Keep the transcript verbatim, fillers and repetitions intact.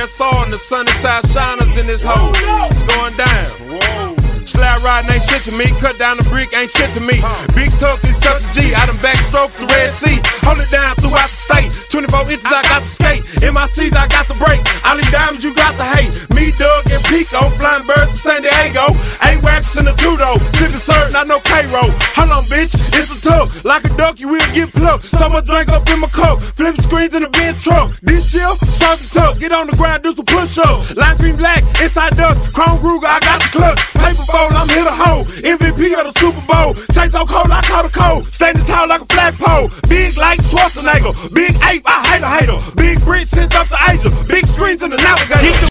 Saw and the sunny side shiners in this hole. It's going down. Whoa. Slab riding ain't shit to me. Cut down the brick ain't shit to me. Big tuck is such a G. I done backstroke the Red Sea. Hold it down throughout the state. twenty-four inches, I got the skate. M I Cs, I got the break. All these diamonds, you got the hate. Me, Doug, and Pico. Flying birds to San Diego. A-Wax in the Dudo. Sipping syrup, not no K-Roll. Hold on, bitch. It's a tug. Like a duck, you will get plucked. So much drink up in my cup. Flip screens in the Benz truck. This year, something tough. Get on the ground, do some push-ups. Lime green black, inside dust. Chrome Ruger, I got the clutch. Paper bowl, I'm hit a hole. M V P of the Super Bowl. Chase so cold, I caught a cold. Standing tall like a flagpole. Big like Schwarzenegger. Big ape, I hate a hater. Big bridge sent up the Asia. Big screens in the navigator.